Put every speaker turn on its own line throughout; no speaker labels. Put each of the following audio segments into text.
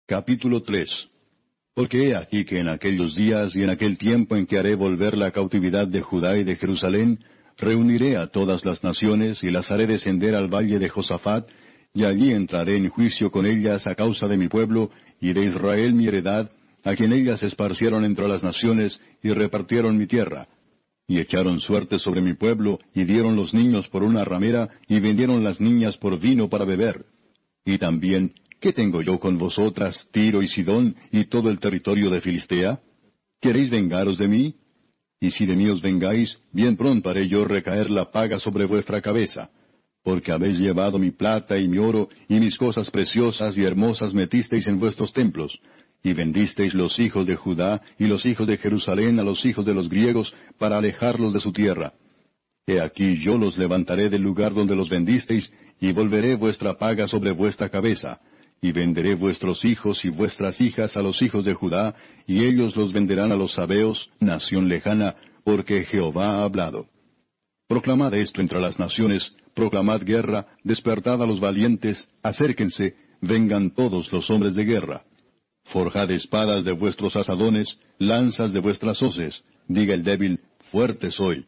Capítulo 3. Porque he aquí que en aquellos días y en aquel tiempo en que haré volver la cautividad de Judá y de Jerusalén, reuniré a todas las naciones y las haré descender al valle de Josafat, y allí entraré en juicio con ellas a causa de mi pueblo y de Israel mi heredad, a quien ellas esparcieron entre las naciones y repartieron mi tierra. Y echaron suerte sobre mi pueblo, y dieron los niños por una ramera, y vendieron las niñas por vino para beber. Y también, ¿qué tengo yo con vosotras, Tiro y Sidón, y todo el territorio de Filistea? ¿Queréis vengaros de mí? Y si de mí os vengáis, bien pronto haré yo recaer la paga sobre vuestra cabeza. Porque habéis llevado mi plata y mi oro, y mis cosas preciosas y hermosas metisteis en vuestros templos, y vendisteis los hijos de Judá y los hijos de Jerusalén a los hijos de los griegos, para alejarlos de su tierra. He aquí yo los levantaré del lugar donde los vendisteis, y volveré vuestra paga sobre vuestra cabeza, y venderé vuestros hijos y vuestras hijas a los hijos de Judá, y ellos los venderán a los sabeos, nación lejana, porque Jehová ha hablado. Proclamad esto entre las naciones, proclamad guerra, despertad a los valientes, acérquense, vengan todos los hombres de guerra. Forjad espadas de vuestros asadones, lanzas de vuestras hoces, diga el débil, fuerte soy.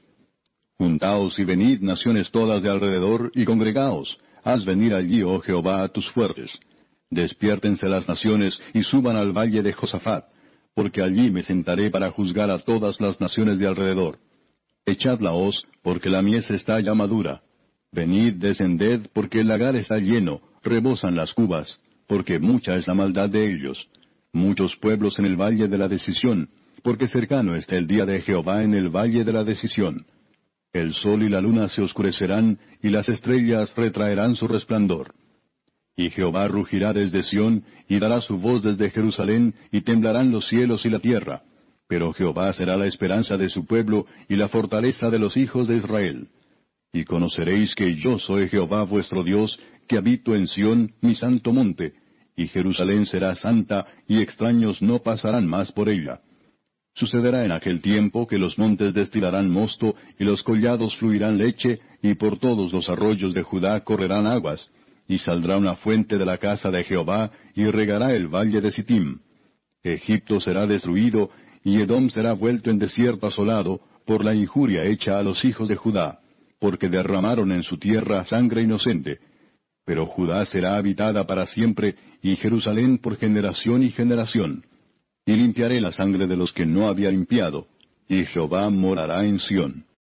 Juntaos y venid, naciones todas de alrededor, y congregaos, haz venir allí, oh Jehová, a tus fuertes. Despiértense las naciones, y suban al valle de Josafat, porque allí me sentaré para juzgar a todas las naciones de alrededor. Echad la hoz, porque la mies está ya madura. Venid, descended, porque el lagar está lleno, rebosan las cubas, porque mucha es la maldad de ellos. Muchos pueblos en el valle de la decisión, porque cercano está el día de Jehová en el valle de la decisión. El sol y la luna se oscurecerán, y las estrellas retraerán su resplandor. Y Jehová rugirá desde Sión, y dará su voz desde Jerusalén, y temblarán los cielos y la tierra. Pero Jehová será la esperanza de su pueblo, y la fortaleza de los hijos de Israel. Y conoceréis que yo soy Jehová vuestro Dios, que habito en Sión, mi santo monte, y Jerusalén será santa, y extraños no pasarán más por ella. Sucederá en aquel tiempo que los montes destilarán mosto, y los collados fluirán leche, y por todos los arroyos de Judá correrán aguas, y saldrá una fuente de la casa de Jehová, y regará el valle de Sittim. Egipto será destruido, y Edom será vuelto en desierto asolado, por la injuria hecha a los hijos de Judá, porque derramaron en su tierra sangre inocente. Pero Judá será habitada para siempre, y Jerusalén por generación y generación. Y limpiaré la sangre de los que no había limpiado, y Jehová morará en Sión.